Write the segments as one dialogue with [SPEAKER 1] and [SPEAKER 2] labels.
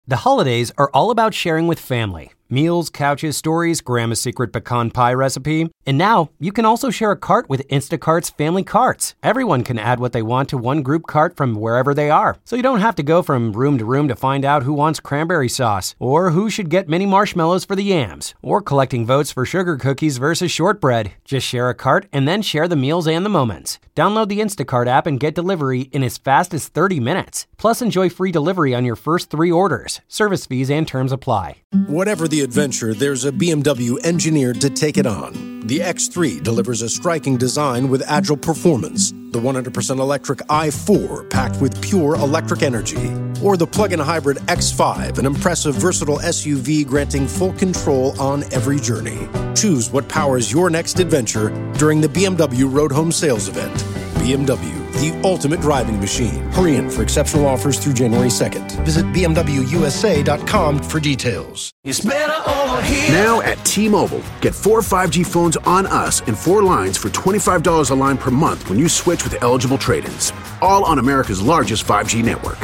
[SPEAKER 1] The holidays are all about sharing with family. Meals, couches, stories, Grandma's secret pecan pie recipe. And now, you can also share a cart with Instacart's Family Carts. Everyone can add what they want to one group cart from wherever they are. So you don't have to go from room to find out who wants cranberry sauce, or who should get mini marshmallows for the yams, or collecting votes for sugar cookies versus shortbread. Just share a cart and then share the meals and the moments. Download the Instacart app and get delivery in as fast as 30 minutes. Plus, enjoy free delivery on your first 3 orders. Service fees and terms apply.
[SPEAKER 2] Whatever the adventure, there's a BMW engineered to take it on. The X3 delivers a striking design with agile performance. The 100% electric i4 packed with pure electric energy. Or the plug-in hybrid X5, an impressive versatile SUV granting full control on every journey. Choose what powers your next adventure during the BMW Road Home Sales Event. BMW, the ultimate driving machine. Hurry in for exceptional offers through January 2nd. Visit BMWUSA.com for details.
[SPEAKER 3] It's better over here.
[SPEAKER 4] Now at T-Mobile, get 4 5G phones on us and 4 lines for $25 a line per month when you switch with eligible trade-ins. All on America's largest 5G network.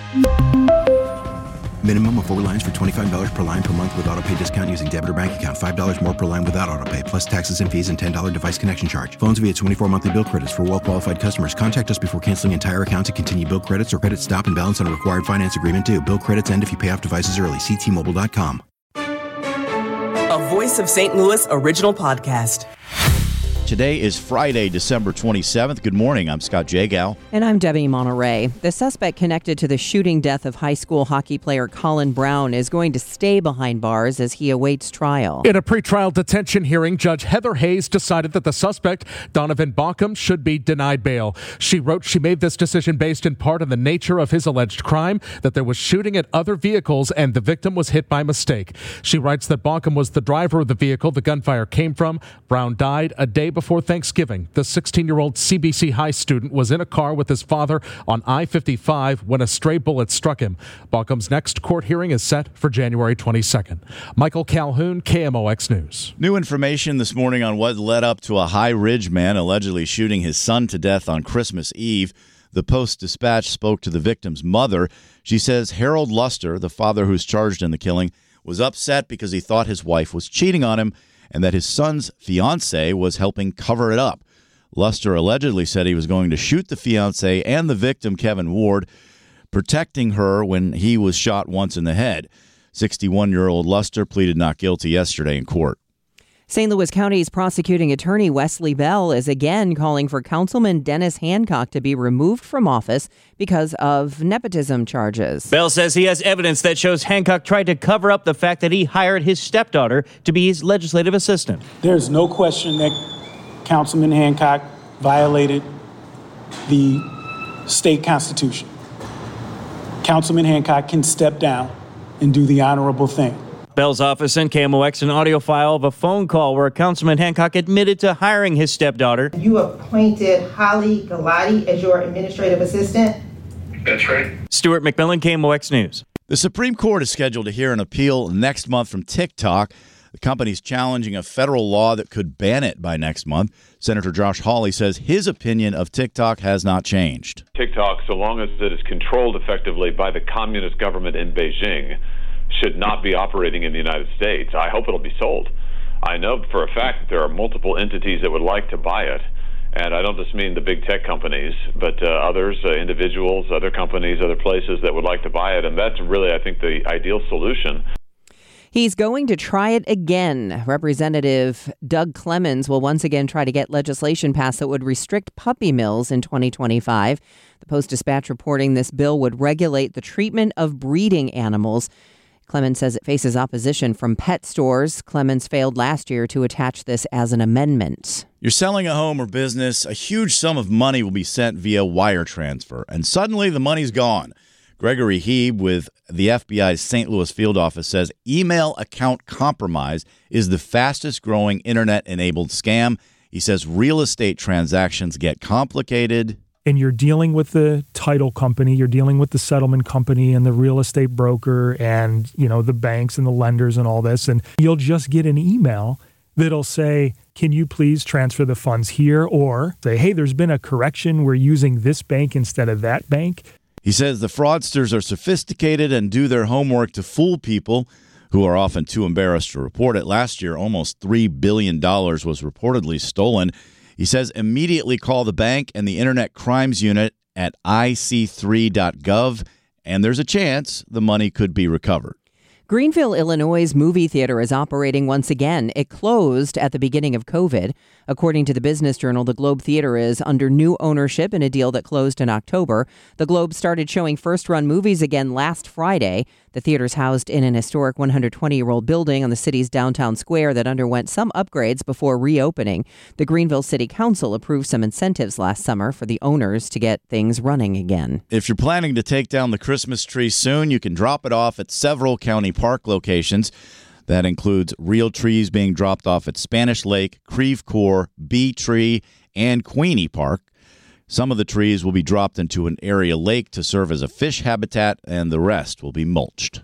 [SPEAKER 5] Minimum of 4 lines for $25 per line per month with autopay discount using debit or bank account. $5 more per line without autopay, plus taxes and fees and $10 device connection charge. Phones via 24 monthly bill credits for well-qualified customers. Contact us before canceling entire account to continue bill credits or credit stop and balance on a required finance agreement due. Bill credits end if you pay off devices early. See T-Mobile.com.
[SPEAKER 6] A Voice of St. Louis original podcast.
[SPEAKER 7] Today is Friday, December 27th. Good morning. I'm Scott Jagow.
[SPEAKER 8] And I'm Debbie Monterey. The suspect connected to the shooting death of high school hockey player Colin Brown is going to stay behind bars as he awaits trial.
[SPEAKER 9] In a pretrial detention hearing, Judge Heather Hayes decided that the suspect, Donovan Baucom, should be denied bail. She wrote she made this decision based in part on the nature of his alleged crime, that there was shooting at other vehicles and the victim was hit by mistake. She writes that Baucom was the driver of the vehicle the gunfire came from. Brown died a day before Thanksgiving. The 16-year-old CBC High student was in a car with his father on I-55 when a stray bullet struck him. Baucom's next court hearing is set for January 22nd. Michael Calhoun, KMOX News.
[SPEAKER 7] New information this morning on what led up to a High Ridge man allegedly shooting his son to death on Christmas Eve. The Post-Dispatch spoke to the victim's mother. She says Harold Luster, the father who's charged in the killing, was upset because he thought his wife was cheating on him and that his son's fiancée was helping cover it up. Luster allegedly said he was going to shoot the fiancée and the victim, Kevin Ward, protecting her when he was shot once in the head. 61-year-old Luster pleaded not guilty yesterday in court.
[SPEAKER 8] St. Louis County's prosecuting attorney Wesley Bell is again calling for Councilman Dennis Hancock to be removed from office because of nepotism charges.
[SPEAKER 10] Bell says he has evidence that shows Hancock tried to cover up the fact that he hired his stepdaughter to be his legislative assistant.
[SPEAKER 11] There's no question that Councilman Hancock violated the state constitution. Councilman Hancock can step down and do the honorable thing.
[SPEAKER 10] Bell's office sent KMOX an audio file of a phone call where Councilman Hancock admitted to hiring his stepdaughter.
[SPEAKER 12] You appointed Holly Galati as your administrative assistant?
[SPEAKER 13] That's right.
[SPEAKER 10] Stuart McMillan, KMOX News.
[SPEAKER 7] The Supreme Court is scheduled to hear an appeal next month from TikTok. The company's challenging a federal law that could ban it by next month. Senator Josh Hawley says his opinion of TikTok has not changed.
[SPEAKER 13] TikTok, so long as it is controlled effectively by the communist government in Beijing, should not be operating in the United States. I hope it'll be sold. I know for a fact that there are multiple entities that would like to buy it. And I don't just mean the big tech companies, but others, individuals, other companies, other places that would like to buy it. And that's really, I think, the ideal solution.
[SPEAKER 8] He's going to try it again. Representative Doug Clemens will once again try to get legislation passed that would restrict puppy mills in 2025. The Post-Dispatch reporting this bill would regulate the treatment of breeding animals. Clemens says it faces opposition from pet stores. Clemens failed last year to attach this as an amendment.
[SPEAKER 7] You're selling a home or business, a huge sum of money will be sent via wire transfer, and suddenly the money's gone. Gregory Heeb with the FBI's St. Louis field office says email account compromise is the fastest growing internet-enabled scam. He says real estate transactions get complicated.
[SPEAKER 14] And you're dealing with the title company, you're dealing with the settlement company and the real estate broker and, you know, the banks and the lenders and all this. And you'll just get an email that'll say, can you please transfer the funds here? Or say, hey, there's been a correction. We're using this bank instead of that bank.
[SPEAKER 7] He says the fraudsters are sophisticated and do their homework to fool people who are often too embarrassed to report it. Last year, almost $3 billion was reportedly stolen. He says immediately call the bank and the Internet Crimes Unit at ic3.gov, and there's a chance the money could be recovered.
[SPEAKER 8] Greenville, Illinois' movie theater is operating once again. It closed at the beginning of COVID. According to the Business Journal, the Globe Theater is under new ownership in a deal that closed in October. The Globe started showing first-run movies again last Friday. The theater's housed in an historic 120-year-old building on the city's downtown square that underwent some upgrades before reopening. The Greenville City Council approved some incentives last summer for the owners to get things running again.
[SPEAKER 7] If you're planning to take down the Christmas tree soon, you can drop it off at several county park locations. That includes real trees being dropped off at Spanish Lake, Creve Coeur, Bee Tree, and Queenie Park. Some of the trees will be dropped into an area lake to serve as a fish habitat, and the rest will be mulched.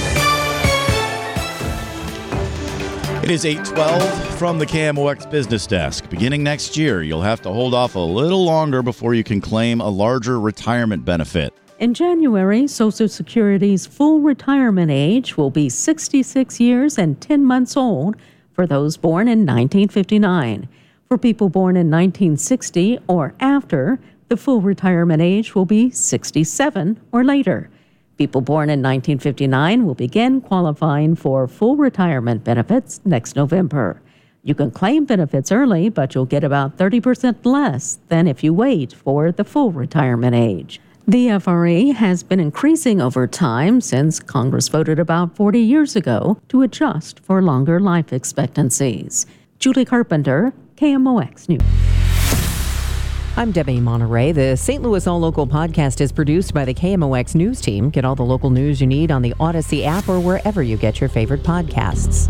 [SPEAKER 7] It is 8:12 from the KMOX Business Desk. Beginning next year, you'll have to hold off a little longer before you can claim a larger retirement benefit.
[SPEAKER 3] In January, Social Security's full retirement age will be 66 years and 10 months old for those born in 1959. For people born in 1960 or after, the full retirement age will be 67 or later. People born in 1959 will begin qualifying for full retirement benefits next November. You can claim benefits early, but you'll get about 30% less than if you wait for the full retirement age. The FRE has been increasing over time since Congress voted about 40 years ago to adjust for longer life expectancies. Julie Carpenter, KMOX News.
[SPEAKER 8] I'm Debbie Monterey. The St. Louis All Local podcast is produced by the KMOX News team. Get all the local news you need on the Odyssey app or wherever you get your favorite podcasts.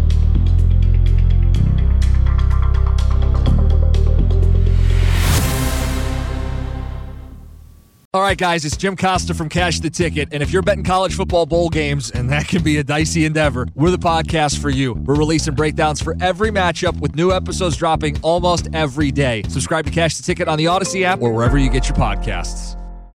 [SPEAKER 15] All right, guys, it's Jim Costa from Cash the Ticket, and if you're betting college football bowl games, and that can be a dicey endeavor, we're the podcast for you. We're releasing breakdowns for every matchup with new episodes dropping almost every day. Subscribe to Cash the Ticket on the Odyssey app or wherever you get your podcasts.